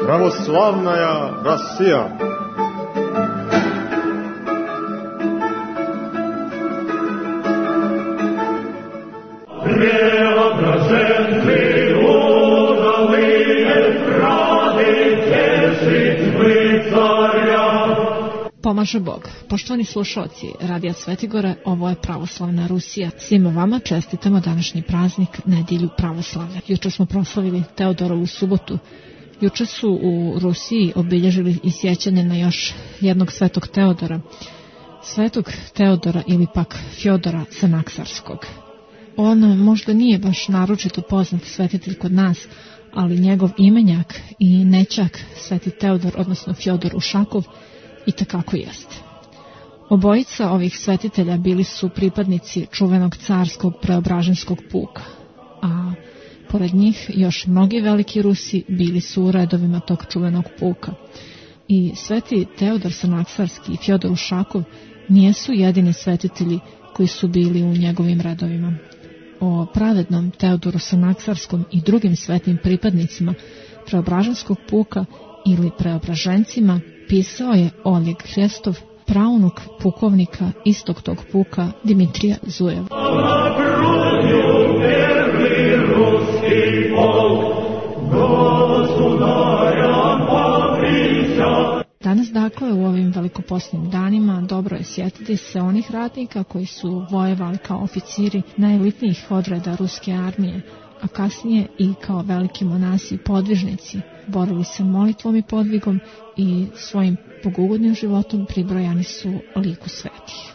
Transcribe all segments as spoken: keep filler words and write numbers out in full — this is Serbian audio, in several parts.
Православная Россия. Преображенцы удалые рады тешить вы царя. Pomaže Bog. Poštovani slušalci Radija Svetigore, ovo je Pravoslavna Rusija. Svima vama čestitamo današnji praznik, nedjelju pravoslavlja. Juče smo proslavili Teodorovu subotu. Juče su u Rusiji obilježili i sjećanje na još jednog svetog Teodora. Svetog Teodora ili pak Fjodora Sanaksarskog. On možda nije baš naročito poznat svetitelj kod nas, ali njegov imenjak i nećak sveti Teodor, odnosno Fjodor Ušakov, i takako jeste. Obojica ovih svetitelja bili su pripadnici čuvenog carskog preobraženskog puka, a pored njih još mnogi veliki Rusi bili su u redovima tog čuvenog puka. I sveti Teodor Sanaksarski i Fjodor Ušakov nijesu jedini svetitelji koji su bili u njegovim redovima. O pravednom Teodoru Sanaksarskom i drugim svetim pripadnicima preobraženskog puka ili preobražencima pisao je Oleg Hrestov, praunuk pukovnika istog tog puka Dimitrija Zujeva. Danas dakle u ovim velikoposnim danima dobro je sjetiti se onih ratnika koji su vojevali kao oficiri najelitnijih odreda ruske armije, a kasnije i kao veliki monasi i podvižnici, borili se molitvom i podvigom i svojim bogougodnim životom pribrojani su liku svetih.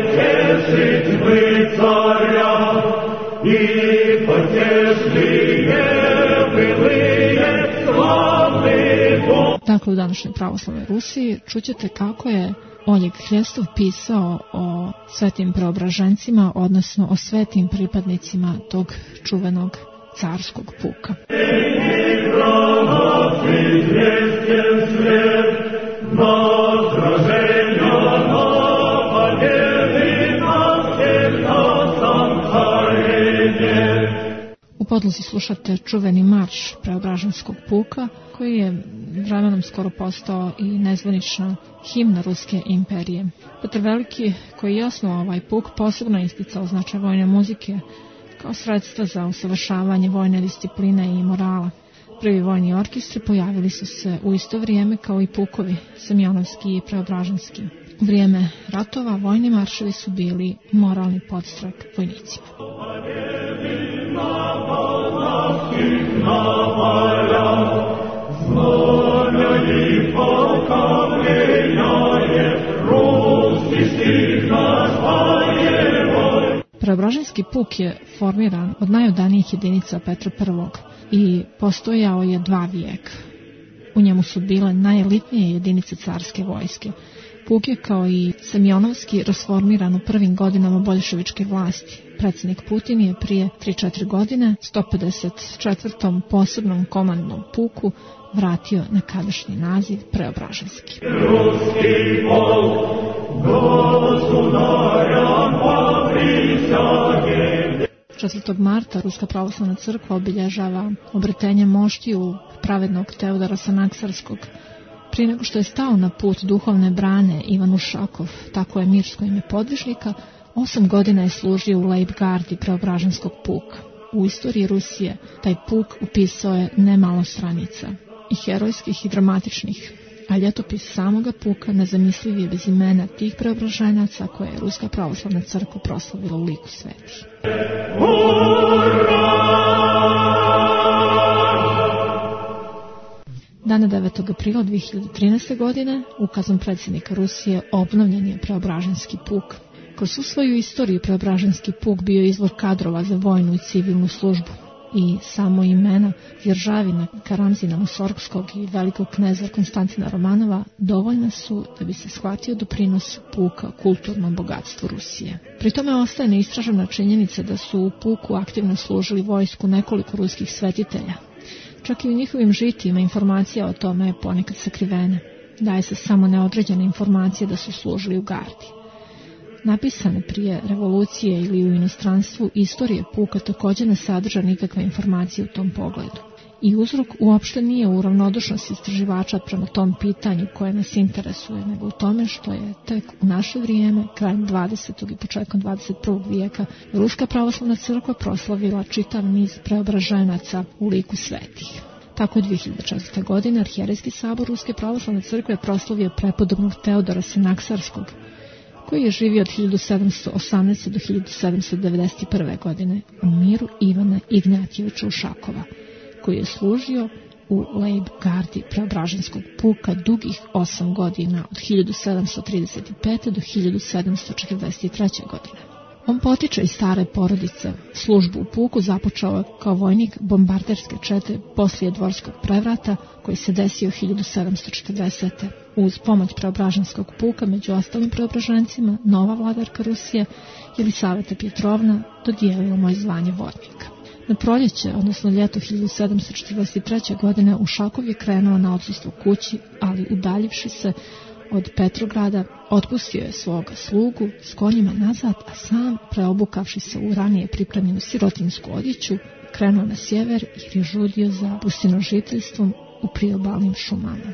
Dakle, u današnjoj pravoslavnoj Rusiji čućete kako je Oleg Hrestov pisao o svetim preobražencima, odnosno o svetim pripadnicima tog čuvenog carskog puka. U podlozi slušate čuveni marš preobraženskog puka, koji je vremenom skoro postao i nezvanična himna Ruske imperije. Petar Veliki, koji je osnovao ovaj puk, posebno isticao značaj vojne muzike kao sredstva za usavršavanje vojne discipline i morala. Prvi vojni orkestri pojavili su se u isto vrijeme kao i pukovi, semjonovski i preobraženski. U vrijeme ratova vojni marševi su bili moralni podstrek vojnicima. Preobraženski puk je formiran od najodanijih jedinica Petra Prvog i postojao je dva vijeka. U njemu su bile najelitnije jedinice carske vojske. Puk je kao i semjonovski rasformiran u prvim godinama boljševičke vlasti. Predsjednik Putin je prije tri četiri godine sto pedeset četvrtom posebnom komandnom puku vratio na kadašnji naziv preobraženski. četvrtog marta Ruska pravoslavna crkva obilježava obretenje moštiju pravednog Teodora Sanaksarskog. Prije nego što je stao na put duhovne brane Ivan Ušakov, tako je mirsko ime podvižnika, osam godina je služio u Leibgardi preobraženskog puka. U istoriji Rusije taj puk upisao je nemalo stranica, i herojskih i dramatičnih, a ljetopis samoga puka nezamisliv je bez imena tih preobraženaca koje je Ruska pravoslavna crkva proslavila u liku svetih. Dana devetog aprila dvije hiljade trinaeste. godine ukazom predsjednika Rusije obnovljen je preobraženski puk. Kroz svu svoju istoriju preobraženski puk bio izvor kadrova za vojnu i civilnu službu i samo imena Jeržavina, Karamzina Musorgskog i velikog kneza Konstantina Romanova dovoljna su da bi se shvatio doprinos puka kulturnom bogatstvu Rusije. Pri tome ostaje neistražena činjenica da su u puku aktivno služili vojsku nekoliko ruskih svetitelja. Čak i u njihovim žitijima informacija o tome je ponekad sakrivena. Daje se samo neodređene informacije da su služili u gardi. Napisane prije revolucije ili u inostranstvu istorije puka također ne sadrža nikakve informacije u tom pogledu. I uzrok uopšte nije u ravnodušnosti istraživača prema tom pitanju koje nas interesuje, nego u tome što je tek u naše vrijeme, krajem dvadesetog i početkom dvadeset prvog vijeka, Ruska pravoslavna crkva proslavila čitav niz preobraženaca u liku svetih. Tako je dvije hiljade četvrte. godine Arhijerejski sabor Ruske pravoslavne crkve proslavio prepodobnog Teodora Sinaksarskog, koji je živio od hiljadu sedamsto osamnaeste. do hiljadu sedamsto devedeset prve. godine u miru Ivana Ignjatjevića Ušakova, koji je služio u Lejb gardi Preobraženskog puka dugih osam godina od hiljadu sedamsto trideset pete. do hiljadu sedamsto četrdeset treće. godine. On potiče iz stare porodice. Službu u puku započeo je kao vojnik bombarderske čete poslije dvorskog prevrata koji se desio hiljadu sedamsto četrdesete. Uz pomoć Preobraženskog puka, među ostalim preobražencima, nova vladarka Rusije, Jelisaveta Pjetrovna, dodijelila mu je zvanje vodnika. Na proljeće, odnosno ljeto hiljadu sedamsto četrdeset treće. godine, Ušakov je krenuo na odsustvo kući, ali udaljivši se od Petrograda, otpustio je svoga slugu s konjima nazad, a sam, preobukavši se u ranije pripremljenu sirotinsku odjeću, krenuo na sjever jer je žudio za pustinožiteljstvom u priobalnim šumama.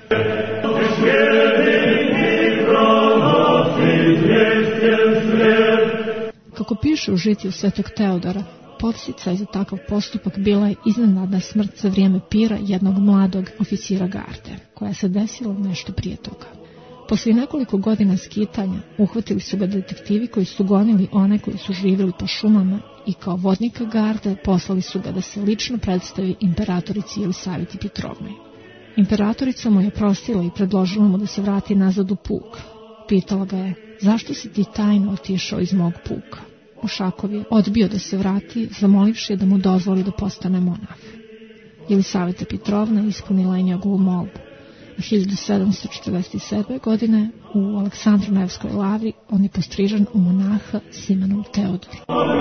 Kako piše u žitiju Svetog Teodora, podsticaj za takav postupak bila je iznenadna smrt za vrijeme pira jednog mladog oficira garde, koja se desila nešto prije toga. Poslije nekoliko godina skitanja uhvatili su ga detektivi koji su gonili one koji su živjeli po šumama i kao vodnika garde poslali su ga da se lično predstavi imperatorici Jelisaveti Pjetrovnoj. Imperatorica mu je prostila i predložila mu da se vrati nazad u puk. Pitala ga je: zašto si ti tajno otišao iz mog puka? Ušakov je odbio da se vrati, zamolivši je da mu dozvoli da postane monah. Jelisaveta Pjetrovna ispunila je njegovu molbu. hiljadu sedamsto četrdeset sedme. godine u Aleksandro-Nevskoj lavri on je postrižen u monaha s imenom Teodor.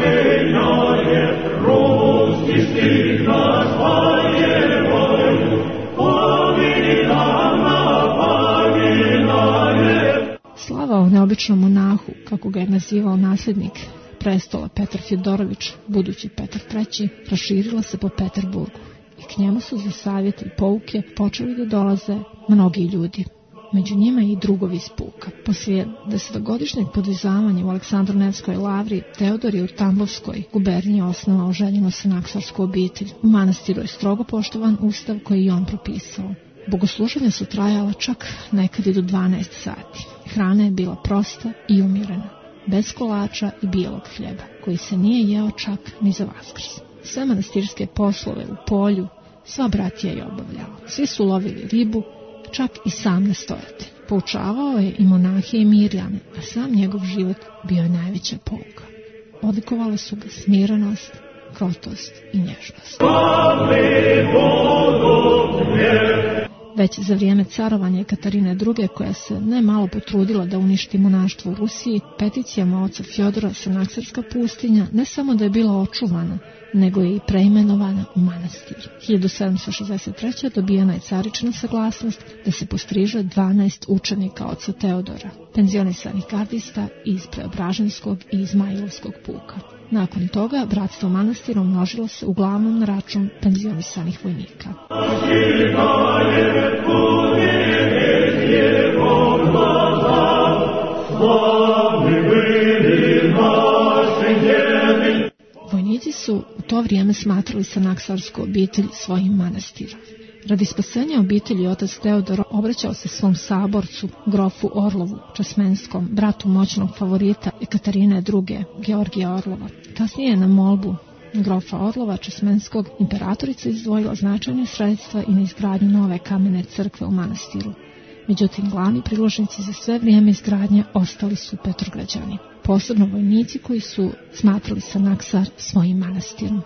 Slava o neobičnom monahu, kako ga je nazivao nasljednik prestola Petar Fjodorović, budući Petar treći, proširila se po Peterburgu. I k njemu su za savjete i pouke počeli da dolaze mnogi ljudi, među njima i drugovi iz puka. Poslije desetogodišnjeg podizavanja u Aleksandro-Nevskoj lavri, Teodor je u Tambovskoj guberniji osnovao željenu Sinaksarsku obitelj. U manastiru je strogo poštovan ustav koji je on propisao. Bogosluženja su trajala čak nekad i do dvanaest sati. Hrana je bila prosta i umirena, bez kolača i bijelog hljeba, koji se nije jeo čak ni za Vaskrs. Sve manastirske poslove u polju sva bratija je obavljala. Svi su lovili ribu, čak i sam na stojati. Poučavao je i monahe i mirjane, a sam njegov život bio je najveća pouka. Odlikovale su ga smirenost, krotost i nježnost. Već za vrijeme carovanja Katarine druge, koja se ne malo potrudila da uništi monaštvo u Rusiji, peticijama oca Fjodora Sinaksarska pustinja ne samo da je bila očuvana, nego je i preimenovana u manastir. hiljadu sedamsto šezdeset treće. dobijena je carična saglasnost da se postriže dvanaest učenika oca Teodora, penzionisanih gardista iz Preobraženskog i Izmailovskog puka. Nakon toga, bratstvo manastira umnožilo se uglavnom na račun penzionisanih vojnika. Vojnici su u to vrijeme smatrali Sinaksarsku obitelj svojim manastirom. Radi spasenja obitelji otac Teodor obraćao se svom saborcu, grofu Orlovu, časmenskom, bratu moćnog favorita Katarine druge, Georgija Orlova. Kasnije je na molbu grofa Orlova časmenskog imperatorica izdvojila značajne sredstva i na izgradnju nove kamene crkve u manastiru. Međutim, glavni priložnici za sve vrijeme izgradnje ostali su Petrograđani, posebno vojnici koji su smatrali Sinaksar svojim manastirom.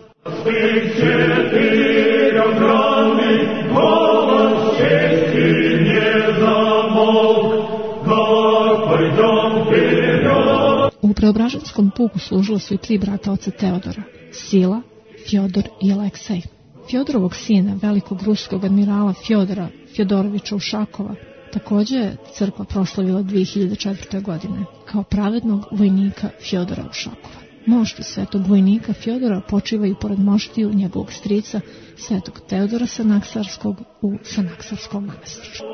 U Preobraženskom puku služila su i tri brata oca Teodora, Sila, Fjodor i Aleksej. Fjodorovog sina, velikog ruskog admirala Fjodora Fjodorovića Ušakova, također je crkva proslavila dvije hiljade četvrte. godine kao pravednog vojnika Fjodora Ušakova. Mošti svetog vojnika Fjodora počivaju pored moštiju njegovog strica svetog Teodora Sanaksarskog u Sanaksarskom manastiru.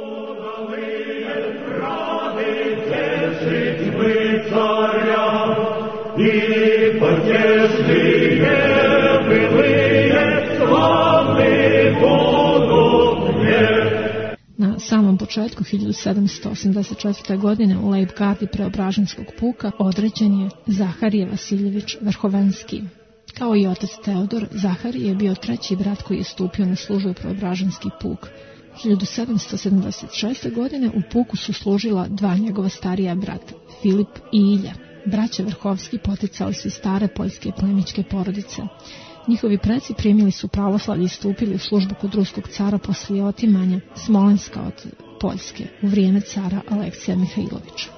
Na samom početku hiljadu sedamsto osamdeset četvrte. godine u Leibgardi Preobraženskog puka određen je Zaharije Vasiljević Verhovenski. Kao i otac Teodor, Zaharije je bio treći brat koji je stupio na službu u Preobraženski puk. hiljadu sedamsto sedamdeset šeste. godine u puku su služila dva njegova starija brata, Filip i Ilja. Braća Verhovski poticali su iz stare poljske plemićke porodice. Njihovi preci primili su pravoslavlje i stupili u službu kod ruskog cara poslije otimanja Smolenska od Poljske u vrijeme cara Aleksija Mihajlovića.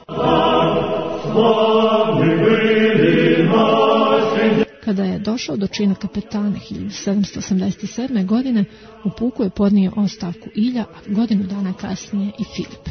Kada je došao do čina kapetana hiljadu sedamsto osamdeset sedme. godine, u puku je podnio ostavku Ilja, a godinu dana kasnije i Filip.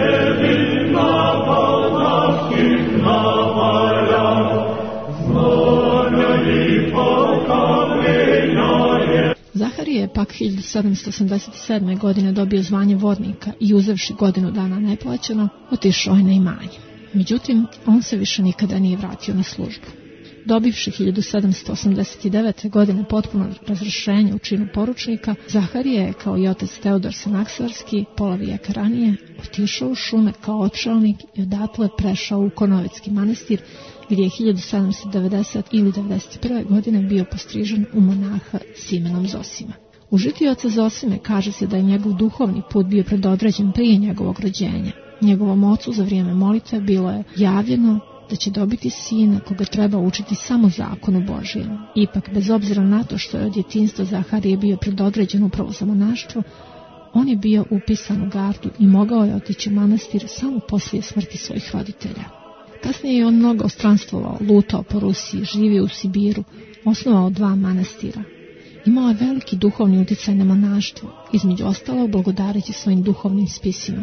Zaharije je pak hiljadu sedamsto osamdeset sedme. godine dobio zvanje vodnika i uzevši godinu dana neplaćeno, otišao je na imanje. Međutim, on se više nikada nije vratio na službu. Dobivši hiljadu sedamsto osamdeset devete. godine potpuno razrješenje u činu poručnika, Zaharije je, kao i otac Teodor Sanaksarski, pola vijeka ranije, otišao u šume kao odšelnik i odatle prešao u Konovecki manastir, gdje je hiljadu sedamsto devedesete. ili devedeset prve. godine bio postrižen u monaha s imenom Zosima. U žitiju oca Zosime kaže se da je njegov duhovni put bio predodređen prije njegovog rođenja. Njegovom ocu za vrijeme molitve bilo je javljeno da će dobiti sina koga treba učiti samo zakonu Božijem. Ipak, bez obzira na to što je od djetinjstva Zaharije bio predodređen upravo za monaštvo, on je bio upisan u gardu i mogao je otići u manastir samo poslije smrti svojih roditelja. Kasnije je on mnogo stranstvovao, lutao po Rusiji, živio u Sibiru, osnovao dva manastira. Imao je veliki duhovni utjecaj na monaštvo, između ostalog blagodareći svojim duhovnim spisima.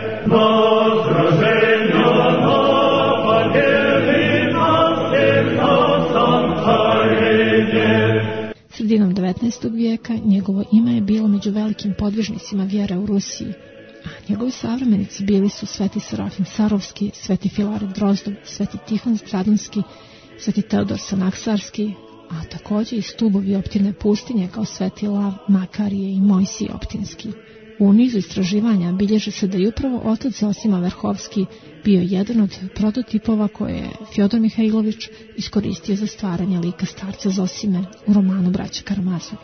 Sredinom devetnaestog. vijeka njegovo ime je bilo među velikim podvižnicima vjere u Rusiji, a njegovi savremenici bili su Sveti Serafim Sarovski, Sveti Filaret Drozdov, Sveti Tihon Stradunski, Sveti Teodor Sanaksarski, a također i stubovi Optine pustinje kao Sveti Lav, Makarije i Mojsije Optinski. U nizu istraživanja bilježi se da je upravo otac Zosima Verhovski bio jedan od prototipova koje je Fjodor Mihajlović iskoristio za stvaranje lika starca Zosime u romanu Braća Karamazovi.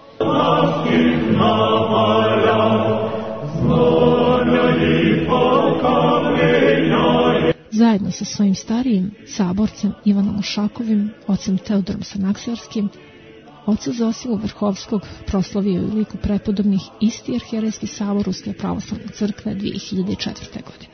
Zajedno sa svojim starijim saborcem Ivanom Ušakovim, ocem Teodorom Sanaksarskim, oca Zosimu Verhovskog proslavio je u liku prepodobnih isti arhijerejski sabor Ruske pravoslavne crkve dvije hiljade četvrte. godine.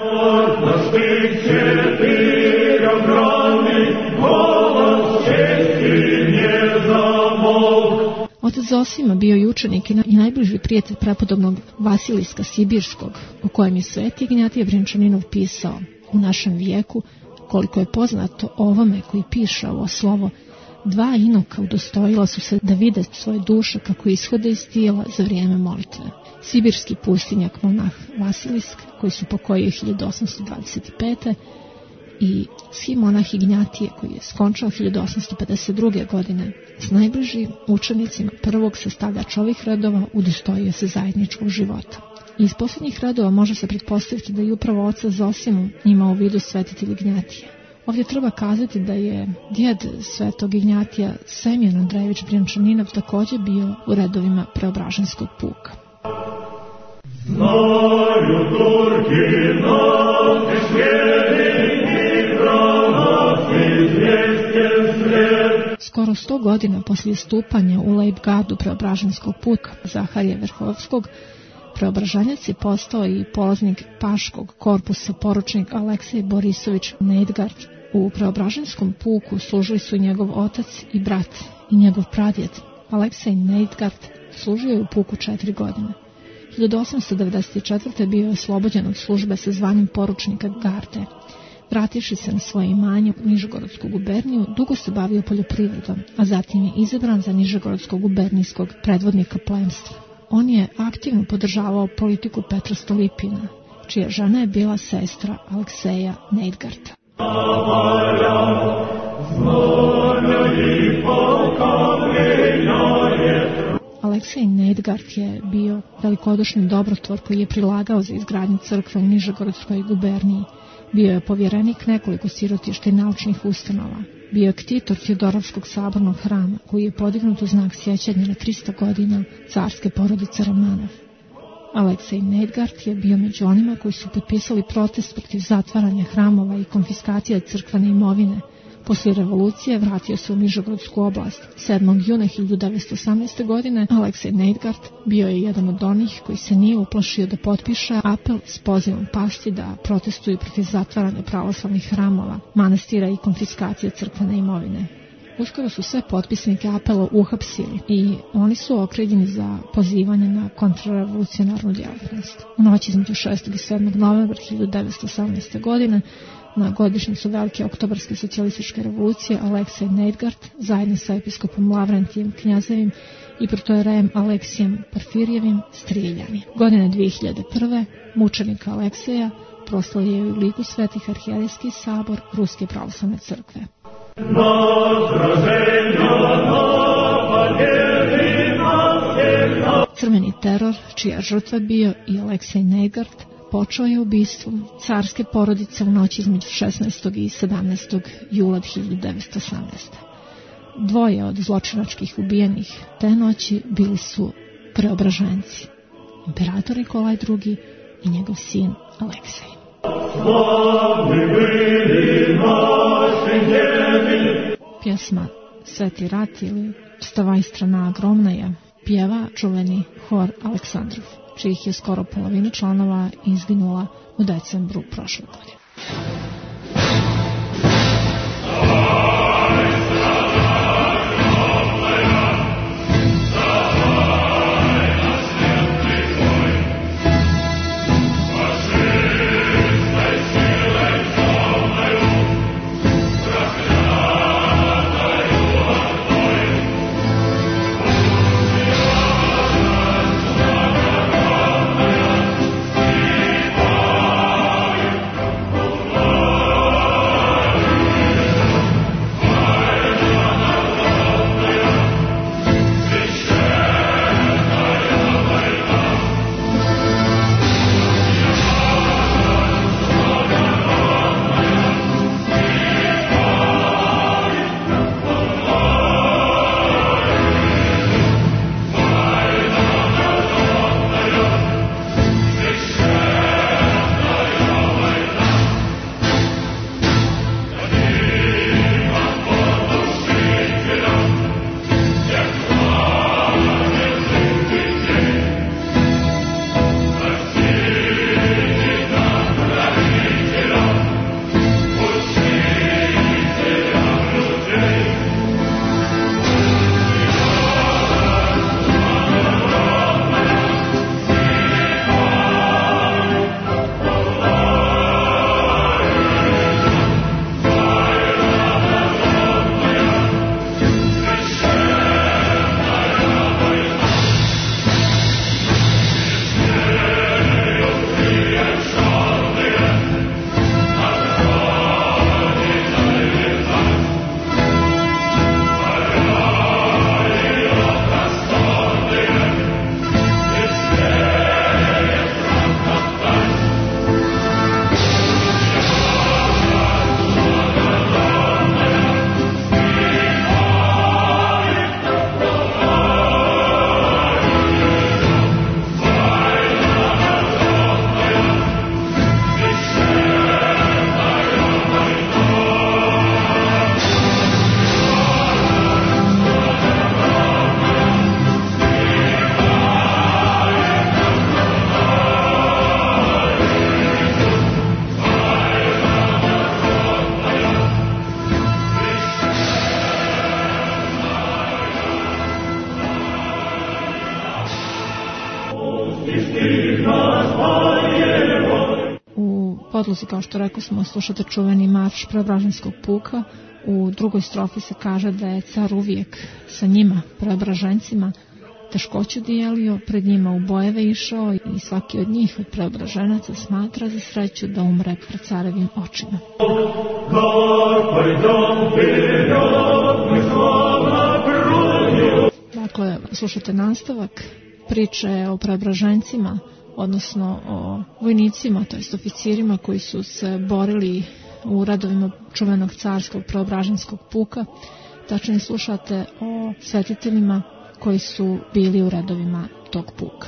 Otac Zosima bio je učenik i najbliži prijatelj prepodobnog Vasiliska Sibirskog, o kojem je Sveti Ignjatije Vrinčaninov pisao: u našem vijeku, koliko je poznato ovome koji piše ovo slovo, dva inoka udostojila su se da vide svoje duše kako ishode iz tijela za vrijeme molitve. Sibirski pustinjak monah Vasilisk, koji su pokojio hiljadu osamsto dvadeset pete. i schimonah Ignjatije, koji je skončao hiljadu osamsto pedeset druge. godine. S najbližim učenicima prvog sastavljača ovih redova udostojio se zajedničkog života. Iz posljednjih redova može se pretpostaviti da je upravo oca Zosimu imao u vidu svetitelj Ignjatije. Ovdje treba kazati da je djed svetog Ignjatija, Semjon Andrejević Brjančaninov, također bio u redovima Preobraženskog puka. Znaju Turki naši slijedi i pravaci zvijestjen slijed. Skoro sto godina poslije stupanja u Leibgardu Preobraženskog puka Zaharije Verhovskog, Preobraženjac je postao i polaznik Paškog korpusa poručnik Aleksej Borisović Neidgard. U Preobraženskom puku služili su i njegov otac i brat i njegov pradjed. Aleksej Neidgard služio je u puku četiri godine. hiljadu osamsto devedeset četvrte. bio je oslobođen od službe sa zvanjem poručnika garde. Vrativši se na svoje imanje u Nižegorodsku guberniju, dugo se bavio poljoprivredom, a zatim je izabran za Nižegorodskog gubernijskog predvodnika plemstva. On je aktivno podržavao politiku Petra Stolypina, čija žena je bila sestra Alekseja Neidgarta. Aleksej Neidgart je bio velikodušni dobrotvor koji je prilagao za izgradnju crkve u Nižegorodskoj guberniji. Bio je povjerenik nekoliko sirotišta i naučnih ustanova. Bio je ktitor Fjodorovskog sabornog hrama, koji je podignut u znak sjećanja na trista godina carske porodice Romanov. Aleksej Neidgart je bio među onima koji su potpisali protest protiv zatvaranja hramova i konfiskacije crkvene imovine. Poslije revolucije vratio se u Nižegorodsku oblast. sedmog juna hiljadu devetsto osamnaeste. godine Aleksej Neidgart bio je jedan od onih koji se nije uplašio da potpiše apel s pozivom pasti da protestuju protiv zatvaranja pravoslavnih hramova, manastira i konfiskacije crkvene imovine. Uskoro su sve potpisnike apela uhapsili i oni su okrivljeni za pozivanje na kontrarevolucionarnu djelatnost. U noći između šestog i sedmog novembra hiljadu devetsto osamnaeste. godine na godišnjicu Velike oktobarske socijalističke revolucije Aleksej Neidgart zajedno sa episkopom Lavrentijem Knjazevim i protojerejem Aleksijem Porfirijevim strijeljani. Godine dvije hiljade prve. mučenika Alekseja proslavljaju u liku Svetih arhijerejski sabor Ruske pravoslavne crkve. Crveni teror, čija žrtva bio i Aleksej Neidgart, počeo je ubistvom carske porodice u noći između šesnaestog i sedamnaestog jula hiljadu devetsto osamnaeste. Dvoje od zločinačkih ubijenih te noći bili su Preobraženci, imperator Nikolaj drugi i njegov sin Aleksej. Pjesma Sveti rat ili Vstavaj strana ogromna je pjeva čuveni hor Aleksandrov, čijih je skoro polovina članova izginula u decembru prošle godine. podlozi, kao što rekao smo, slušate čuveni marš Preobraženskog puka. U drugoj strofi se kaže da je car uvijek sa njima, Preobražencima, teškoću dijelio, pred njima u bojeve išao i svaki od njih, od Preobraženaca, smatra za sreću da umre pred carevim očima. Dakle, slušate nastavak priče o Preobražencima, odnosno o vojnicima, to jest oficirima koji su se borili u redovima čuvenog carskog Preobraženskog puka. Tačnije slušate o svetiteljima koji su bili u redovima tog puka.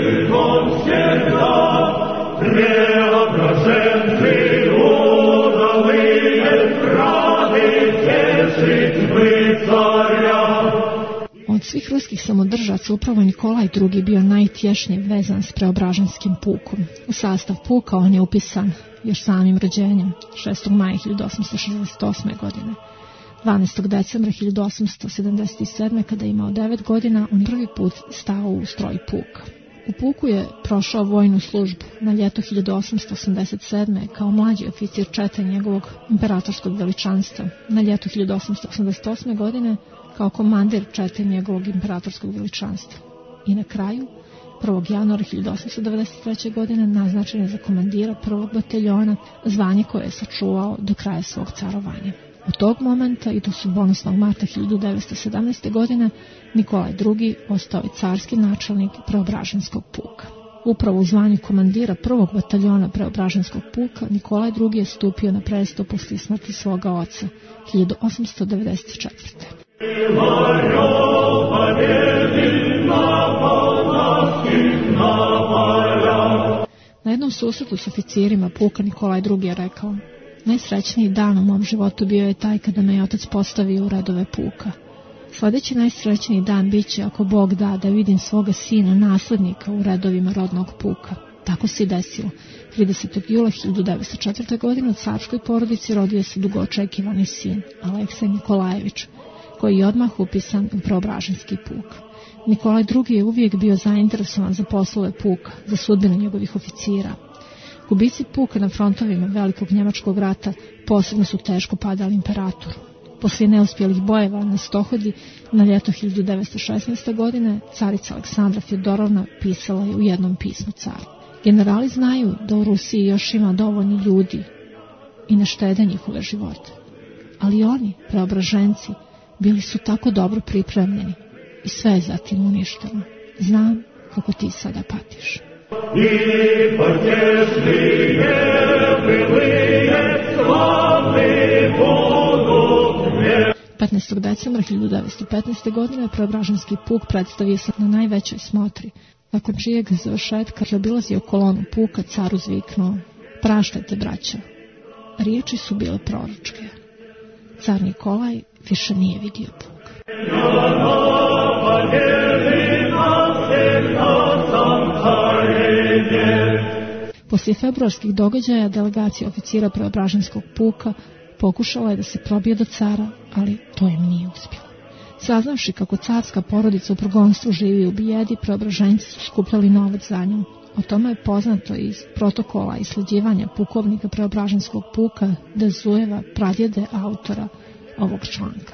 Od svih ruskih samodržaca upravo Nikolaj drugi bio najtješnje vezan s Preobraženskim pukom. U sastav puka on je upisan još samim rođenjem, šestog maja hiljadu osamsto šezdeset osme. godine. dvanaestog decembra hiljadu osamsto sedamdeset sedme. kada je imao devet godina, on je prvi put stao u stroj puka. U puku je prošao vojnu službu na ljeto hiljadu osamsto osamdeset sedme. kao mlađi oficir čete njegovog imperatorskog veličanstva, na ljeto hiljadu osamsto osamdeset osme. godine kao komandir čete njegovog imperatorskog veličanstva. I na kraju, prvog januara hiljadu osamsto devedeset treće. godine naznačen je za komandira prvog bataljona, zvanje koje je sačuvao do kraja svog carovanja. Od tog momenta i do sudbonosnog marta hiljadu devetsto sedamnaeste. godine Nikolaj drugi ostao je carski načelnik Preobraženskog puka. Upravo u zvanju komandira prvog bataljona Preobraženskog puka Nikolaj drugi je stupio na presto poslije smrti svoga oca hiljadu osamsto devedeset četvrte. Na jednom susretu s oficirima puka Nikolaj drugi je rekao: najsrećniji dan u mom životu bio je taj kada me je otac postavio u redove puka. Sljedeći najsrećniji dan bit će ako Bog da da vidim svoga sina, naslednika u redovima rodnog puka. Tako se i desilo. tridesetog jula hiljadu devetsto četvrte. godine u carskoj porodici rodio se dugo očekivani sin, Aleksej Nikolajević, koji je odmah upisan u Preobraženski puk. Nikolaj drugi je uvijek bio zainteresovan za poslove puka, za sudbine njegovih oficira. Gubici puka na frontovima Velikog njemačkog rata posebno su teško padali imperatoru. Poslije neuspjelih bojeva na Stohodi na ljeto hiljadu devetsto šesnaeste. godine carica Aleksandra Fjodorovna pisala je u jednom pismu caru: generali znaju da u Rusiji još ima dovoljno ljudi i ne štede njihove živote, ali oni, Preobraženci, bili su tako dobro pripremljeni i sve je zatim uništeno. Znam kako ti sada patiš. I potešlije bilije slavni Bogu gdje. petnaestog decembra hiljadu devetsto petnaeste. godine Preobraženski puk predstavio se na najvećoj smotri, nakon čijeg završetka preobilazio kolonu puka, car uzviknuo: praštajte, braća. Riječi su bile proročke. Car Nikolaj više nije vidio puk. Poslije februarskih događaja delegacija oficira Preobraženskog puka pokušala je da se probije do cara, ali to im nije uspjelo. Saznavši kako carska porodica u progonstvu živi u bijedi, Preobraženci su skupljali novac za njom. O tome je poznato iz protokola i sljeđivanja pukovnika Preobraženskog puka Dezujeva, pradjede autora ovog članka.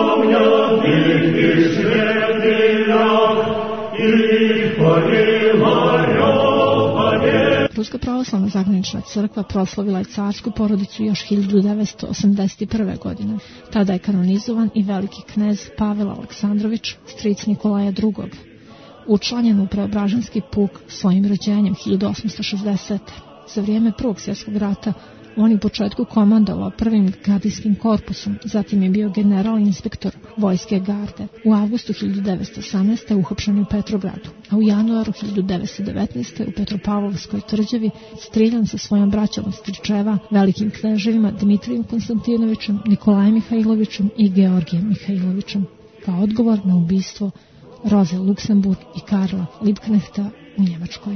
Ruska pravoslavna zagranična crkva proslavila je carsku porodicu još hiljadu devetsto osamdeset prve. godine. Tada je kanonizovan i veliki knez Pavel Aleksandrović, stric Nikolaja drugog. Učlanjen u Preobraženski puk svojim rođenjem hiljadu osamsto šezdesete. Za vrijeme Prvog svjetskog rata on je u početku komandovao prvim gardijskim korpusom, zatim je bio general inspektor vojske garde. U avgustu hiljadu devetsto osamnaeste. uhapšen u Petrogradu, a u januaru hiljadu devetsto devetnaeste. u Petropavlovskoj tvrđavi streljan sa svojom braćom od stričeva, velikim kneževima Dmitrijem Konstantinovićem, Nikolajem Mihajlovićem i Georgijem Mihajlovićem, kao odgovor na ubistvo Roze Luksemburg i Karla Liebknechta u Njemačkoj.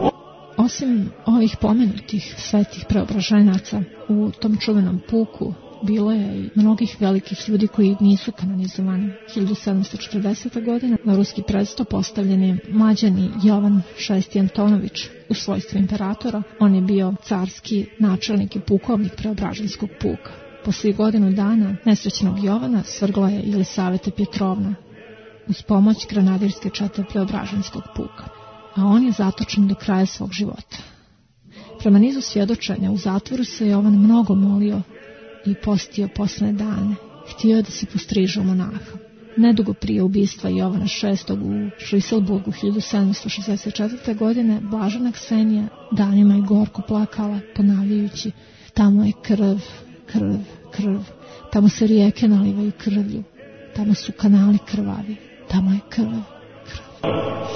Osim ovih pomenutih svetih preobraženaca u tom čuvenom puku bilo je i mnogih velikih ljudi koji nisu kanonizovani. hiljadu sedamsto četrdesete. godine na ruski presto postavljen je mlađani Jovan šesti. Antonović u svojstvu imperatora. On je bio carski načelnik i pukovnik Preobraženskog puka. Posle godinu dana nesrećnog Jovana svrgla je Jelisaveta Pjetrovna uz pomoć grenadirske čete Preobraženskog puka, a on je zatočen do kraja svog života. Prema nizu svjedočenja u zatvoru se Jovan mnogo molio i postio poslednje dane. Htio je da se postriže u monaha. Nedugo prije ubistva Jovana šestog. u Šriselburgu hiljadu sedamsto šezdeset četvrte. godine Blažena Ksenija danima je gorko plakala, ponavljajući: tamo je krv, krv, krv, tamo se rijeke nalivaju krvlju, tamo su kanali krvavi, tamo je krv, krv.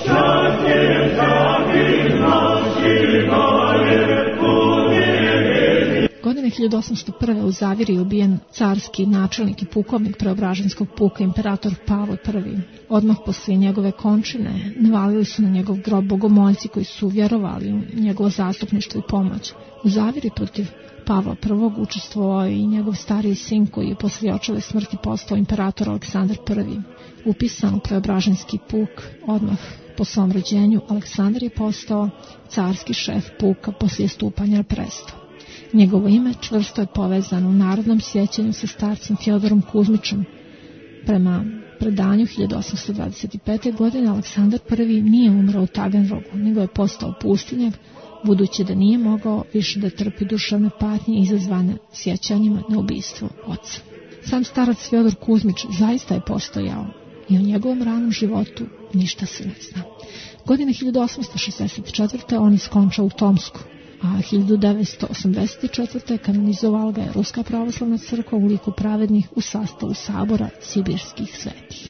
Godine hiljadu osamsto prve. u Zaviri je ubijen carski načelnik i pukovnik Preobraženskog puka imperator Pavle prvi. Odmah posle njegove končine navalili su na njegov grob bogomoljci koji su vjerovali u njegovo zastupništvo i pomoć. U Zaviri protiv Pavla prvog. učestvovao i njegov stariji sin koji je posle očeve smrti postao imperator Aleksandar prvi. Upisan u Preobraženski puk odmah po svom rođenju, Aleksandar je postao carski šef puka poslije stupanja na presto. Njegovo ime čvrsto je povezano u narodnom sjećanju sa starcem Fjodorom Kuzmićem. Prema predanju hiljadu osamsto dvadeset pete. godine Aleksandar prvi. nije umrao u Taganrogu, nego je postao pustinjak, budući da nije mogao više da trpi duševne patnje izazvane sjećanjima na ubistvo oca. Sam starac Fjodor Kuzmić zaista je postojao i o njegovom ranom životu ništa se ne zna. Godine hiljadu osamsto šezdeset četvrte. on je skončao u Tomsku, a hiljadu devetsto osamdeset četvrte. kanonizovala ga je Ruska pravoslavna crkva u liku pravednih u sastavu sabora sibirskih svetih.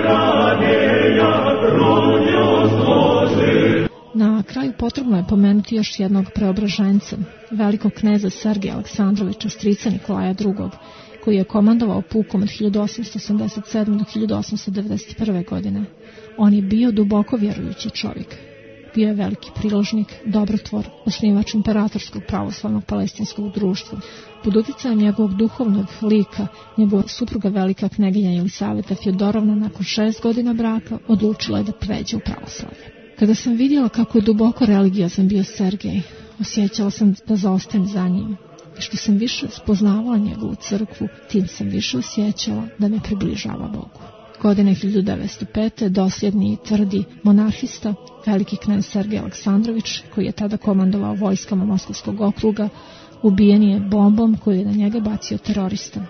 Na kraju potrebno je pomenuti još jednog preobraženca, velikog kneza Sergeja Aleksandrovića, strica Nikolaja drugog. koji je komandovao pukom od hiljadu osamsto osamdeset sedme. do hiljadu osamsto devedeset prve. godine. On je bio duboko vjerujući čovjek. Bio je veliki priložnik, dobrotvor, osnivač imperatorskog pravoslavnog palestinskog društva. Pod utjecajem njegovog duhovnog lika, njegova supruga velika kneginja Jelisaveta Fjodorovna nakon šest godina braka odlučila je da pređe u pravoslavlje. Kada sam vidjela kako je duboko religiozan bio Sergej, osjećala sam da zaostajem za njim. I što sam više spoznavala njegovu crkvu, tim sam više osjećala da me približava Bogu. Godine hiljadu devetsto pete. dosljedni i tvrdi monarhista, veliki knez Sergej Aleksandrović, koji je tada komandovao vojskama Moskovskog okruga, ubijen je bombom koju je na njega bacio terorista.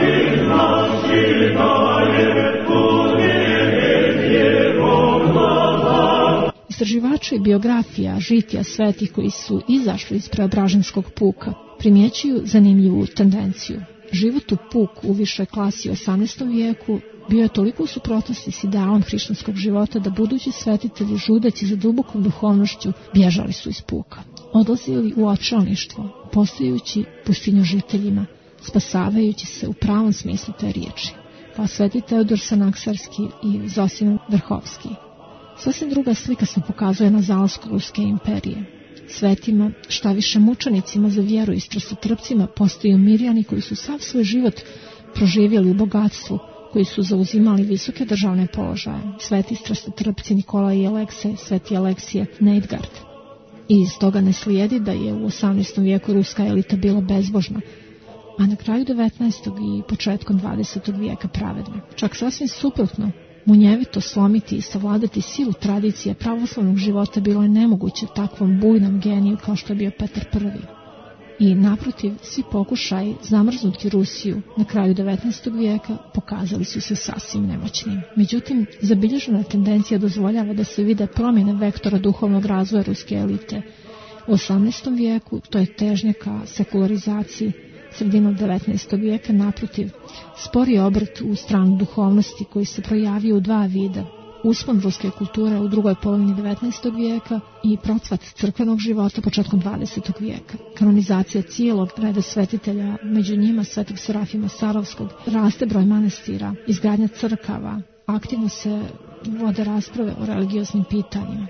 Istraživači biografija žitija svetih koji su izašli iz Preobraženskog puka primjećuju zanimljivu tendenciju. Život u puku u višoj klasi u osamnaestom vijeku bio je toliko u suprotnosti s idealom hrišćanskog života da budući svetitelji žudeći za dubokom duhovnošću bježali su iz puka. Odlazili u očelništvo, postajući pustinjožiteljima, spasavajući se u pravom smislu te riječi, kao sveti Teodor Sanaksarski i Zosim Vrhovski. Sasvim druga slika se pokazuje na zalasku Ruske imperije. Svetima, šta više mučenicima za vjeru i strastotrpcima postaju Mirjani koji su sav svoj život proživjeli u bogatstvu, koji su zauzimali visoke državne položaje. Sveti strastotrpci Nikolaj i Aleksej, sveti Aleksije Neidgard. I iz toga ne slijedi da je u osamnaestom vijeku ruska elita bila bezbožna, a na kraju devetnaestog i početkom dvadesetog vijeka pravedna. Čak sasvim suprotno, munjevito slomiti i savladati silu tradicije pravoslavnog života bilo je nemoguće takvom bujnom geniju kao što je bio Petar prvi. I naprotiv, svi pokušaji zamrznuti Rusiju na kraju devetnaestog vijeka pokazali su se sasvim nemoćnim. Međutim, zabilježena tendencija dozvoljava da se vide promjene vektora duhovnog razvoja ruske elite. U osamnaestom vijeku to je težnja ka sekularizaciji, sredinom devetnaestog vijeka naprotiv, spori obrt u stranu duhovnosti koji se projavio u dva vida. Uspon ruske kulture u drugoj polovini devetnaestog vijeka i procvat crkvenog života početkom dvadesetog vijeka. Kanonizacija cijelog reda svetitelja, među njima svetog Serafima Sarovskog, raste broj manastira, izgradnja crkava, aktivno se vode rasprave o religioznim pitanjima.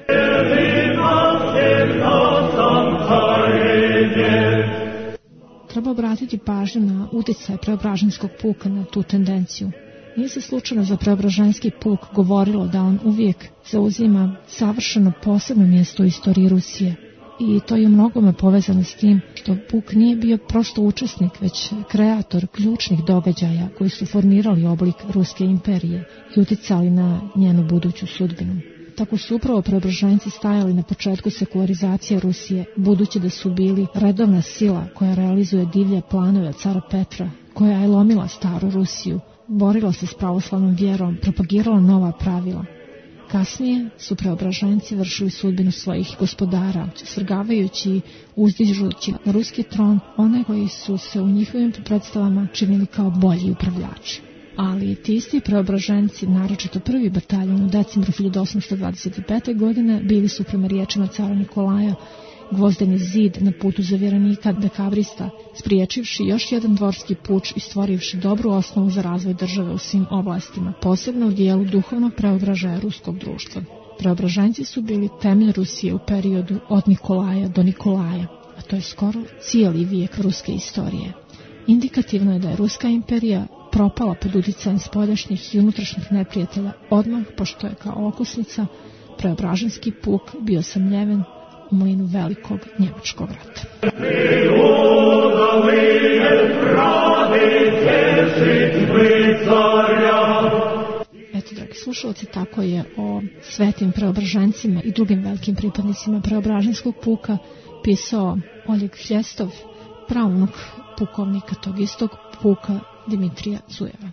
treba obratiti pažnju na uticaj Preobraženskog puka na tu tendenciju. Nije se slučajno za Preobraženski puk govorilo da on uvijek zauzima savršeno posebno mjesto u istoriji Rusije. I to je u mnogome povezano s tim što puk nije bio prosto učesnik, već kreator ključnih događaja koji su formirali oblik Ruske imperije i uticali na njenu buduću sudbinu. Tako su upravo Preobraženci stajali na početku sekularizacije Rusije, budući da su bili redovna sila koja realizuje divlje planove cara Petra, koja je lomila staru Rusiju, borila se s pravoslavnom vjerom, propagirala nova pravila. Kasnije su Preobraženci vršili sudbinu svojih gospodara, svrgavajući i uzdižući na ruski tron one koji su se u njihovim predstavama činili kao bolji upravljači. Ali ti isti Preobraženci, naročito prvi bataljon u decembru hiljadu osamsto dvadeset pete. godine, bili su prema riječima cara Nikolaja gvozdeni zid na putu zavjerenika dekabrista, spriječivši još jedan dvorski puč i stvorivši dobru osnovu za razvoj države u svim oblastima, posebno u dijelu duhovnog preobražaja ruskog društva. Preobraženci su bili temelj Rusije u periodu od Nikolaja do Nikolaja, a to je skoro cijeli vijek ruske istorije. Indikativno je da je Ruska imperija propala pod uticajem spoljašnjih i unutrašnjih neprijatelja odmah pošto je kao okusnica Preobraženski puk bio samljeven u mlinu velikog njemačkog rata. Eto, dragi slušalci, tako je o svetim Preobražencima i drugim velikim pripadnicima Preobraženskog puka pisao Oljeg Hljestov, praunuk pukovnika tog istog puka Dimitrija Zujeva.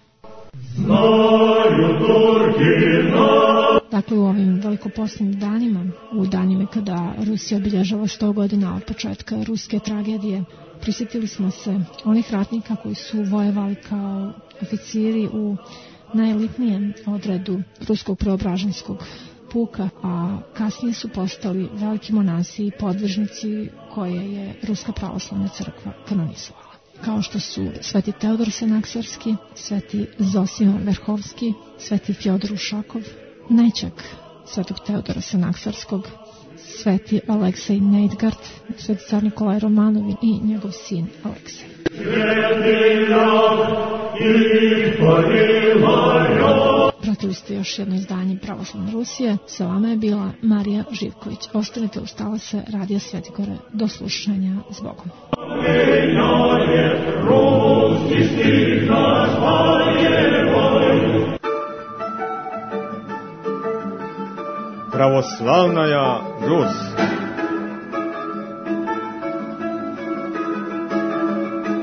Dakle, u ovim velikoposnim danima, u danima kada Rusija obilježava sto godina od početka ruske tragedije, prisjetili smo se onih ratnika koji su vojevali kao oficiri u najelitnijem odredu ruskog Preobraženskog puka, a kasnije su postali veliki monasi i podvižnici koje je Ruska pravoslavna crkva kanonizovala. Kao što su sveti Teodor Senaksarski, sveti Zosima Verhovski, sveti Fjodor Ušakov, nećak svetog Teodora Senaksarskog, sveti Aleksej Neidgard, sveti car Nikolaj Romanov i njegov sin Aleksej. Pratili ste još jedno izdanje Pravoslavne Rusije. Sa vama je bila Marija Živković. Ostanite uz talase Radija Svetigore. Do slušanja, s Bogom. Православная Русь.